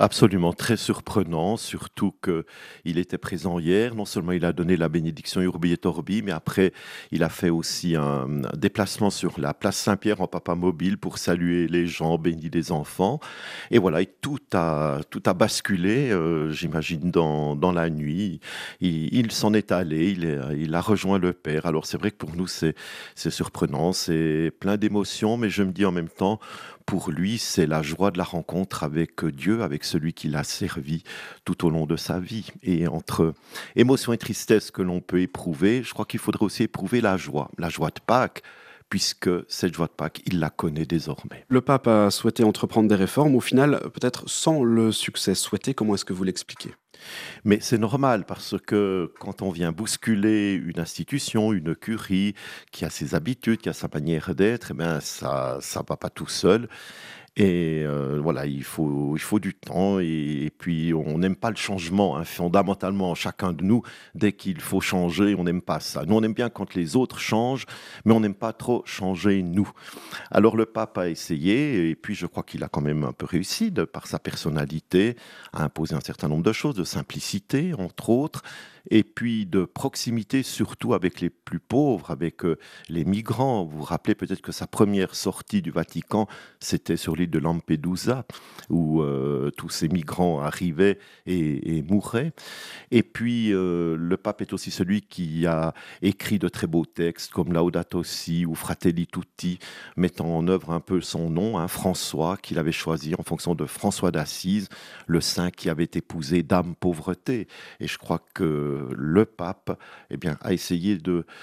Absolument, très surprenant, surtout qu'il était présent hier. Non seulement il a donné la bénédiction Urbi et Orbi, mais après, il a fait aussi un déplacement sur la place Saint-Pierre en papa mobile pour saluer les gens, bénir les enfants. Et voilà, et tout a basculé, j'imagine, dans la nuit. Il s'en est allé, il a rejoint le Père. Alors c'est vrai que pour nous, c'est surprenant, c'est plein d'émotions, mais je me dis en même temps, pour lui, c'est la joie de la rencontre avec Dieu, avec celui qui l'a servi tout au long de sa vie. Et entre émotion et tristesse que l'on peut éprouver, je crois qu'il faudrait aussi éprouver la joie de Pâques, puisque cette joie de Pâques, il la connaît désormais. Le pape a souhaité entreprendre des réformes, au final, peut-être sans le succès souhaité. Comment est-ce que vous l'expliquez? Mais c'est normal parce que quand on vient bousculer une institution, une curie qui a ses habitudes, qui a sa manière d'être, eh ben ça va pas tout seul. Et voilà, il faut du temps et puis on n'aime pas le changement, hein, fondamentalement, chacun de nous, dès qu'il faut changer, on n'aime pas ça. Nous, on aime bien quand les autres changent, mais on n'aime pas trop changer nous. Alors le pape a essayé et puis je crois qu'il a quand même un peu réussi par sa personnalité à imposer un certain nombre de choses, de simplicité, entre autres, et puis de proximité, surtout avec les plus pauvres, avec les migrants. Vous vous rappelez peut-être que sa première sortie du Vatican, c'était sur l'île de Lampedusa, où tous ces migrants arrivaient et mouraient. Et puis, le pape est aussi celui qui a écrit de très beaux textes, comme Laudato Si ou Fratelli Tutti, mettant en œuvre un peu son nom, hein, François, qu'il avait choisi en fonction de François d'Assise, le saint qui avait épousé Dame Pauvreté. Et je crois que le pape, eh bien, a essayé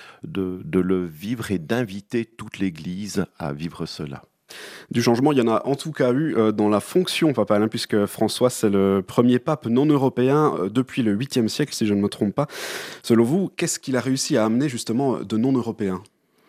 de le vivre et d'inviter toute l'Église à vivre cela. Du changement, il y en a en tout cas eu dans la fonction papale, hein, puisque François, c'est le premier pape non européen depuis le 8e siècle, si je ne me trompe pas. Selon vous, qu'est-ce qu'il a réussi à amener justement de non-européens?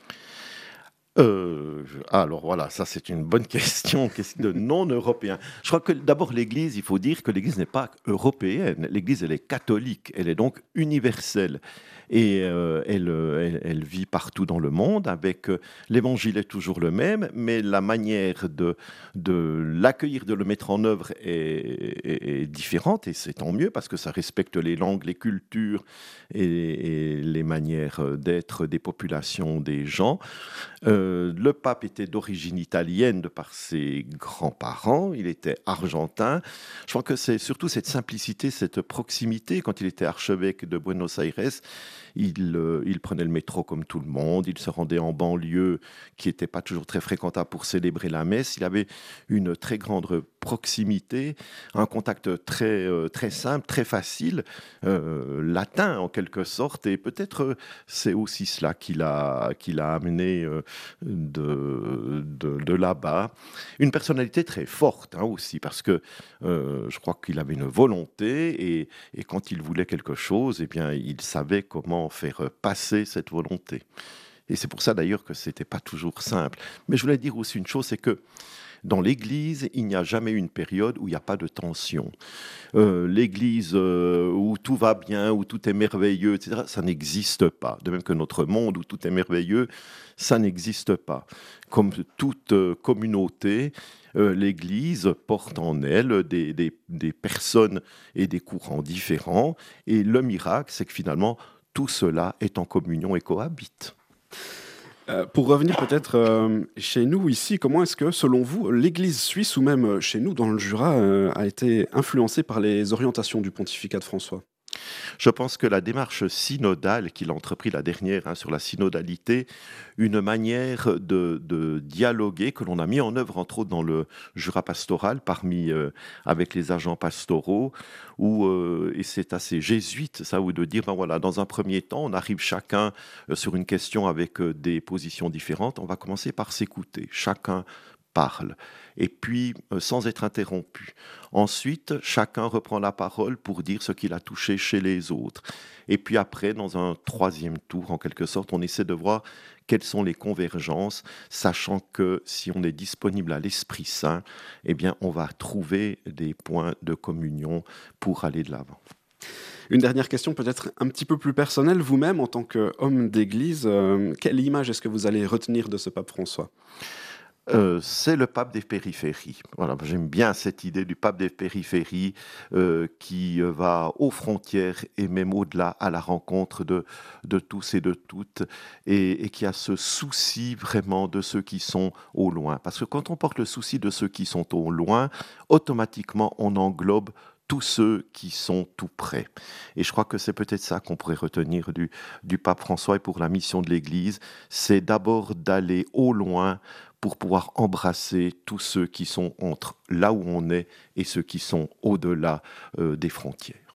Alors voilà, ça c'est une bonne question, de non européen. Je crois que d'abord l'Église, il faut dire que l'Église n'est pas européenne. L'Église, elle est catholique, elle est donc universelle. Et elle vit partout dans le monde avec l'évangile est toujours le même, mais la manière de l'accueillir, de le mettre en œuvre est différente et c'est tant mieux parce que ça respecte les langues, les cultures et les manières d'être des populations, des gens. Le pape était d'origine italienne de par ses grands-parents, il était argentin. Je crois que c'est surtout cette simplicité, cette proximité. Quand il était archevêque de Buenos Aires, il prenait le métro comme tout le monde, il se rendait en banlieue qui n'était pas toujours très fréquentable pour célébrer la messe. Il avait une très grande proximité, un contact très simple, très facile, latin en quelque sorte. Et peut-être c'est aussi cela qu'il a amené de là-bas. Une personnalité très forte, hein, aussi, parce que je crois qu'il avait une volonté et quand il voulait quelque chose, eh bien, il savait comment faire passer cette volonté. Et c'est pour ça d'ailleurs que c'était pas toujours simple. Mais je voulais dire aussi une chose, c'est que dans l'Église, il n'y a jamais eu une période où il n'y a pas de tension. L'Église où tout va bien, où tout est merveilleux, etc., ça n'existe pas. De même que notre monde où tout est merveilleux, ça n'existe pas. Comme toute communauté, l'Église porte en elle des personnes et des courants différents. Et le miracle, c'est que finalement, tout cela est en communion et cohabite. Pour revenir peut-être chez nous ici, comment est-ce que, selon vous, l'Église suisse ou même chez nous dans le Jura a été influencée par les orientations du pontificat de François? Je pense que la démarche synodale qu'il a entrepris la dernière, hein, sur la synodalité, une manière de dialoguer que l'on a mis en œuvre entre autres dans le Jura pastoral avec les agents pastoraux et c'est assez jésuite ça, ou de dire ben voilà, dans un premier temps on arrive chacun sur une question avec des positions différentes, on va commencer par s'écouter, chacun parle, et puis sans être interrompu. Ensuite, chacun reprend la parole pour dire ce qu'il a touché chez les autres. Et puis après, dans un troisième tour, en quelque sorte, on essaie de voir quelles sont les convergences, sachant que si on est disponible à l'Esprit Saint, eh bien, on va trouver des points de communion pour aller de l'avant. Une dernière question peut-être un petit peu plus personnelle. Vous-même, en tant qu'homme d'église, quelle image est-ce que vous allez retenir de ce pape François? C'est le pape des périphéries. Voilà, j'aime bien cette idée du pape des périphéries qui va aux frontières et même au-delà à la rencontre de tous et de toutes et qui a ce souci vraiment de ceux qui sont au loin. Parce que quand on porte le souci de ceux qui sont au loin, automatiquement on englobe tous ceux qui sont tout près. Et je crois que c'est peut-être ça qu'on pourrait retenir du pape François et pour la mission de l'Église, c'est d'abord d'aller au loin pour pouvoir embrasser tous ceux qui sont entre là où on est et ceux qui sont au-delà des frontières.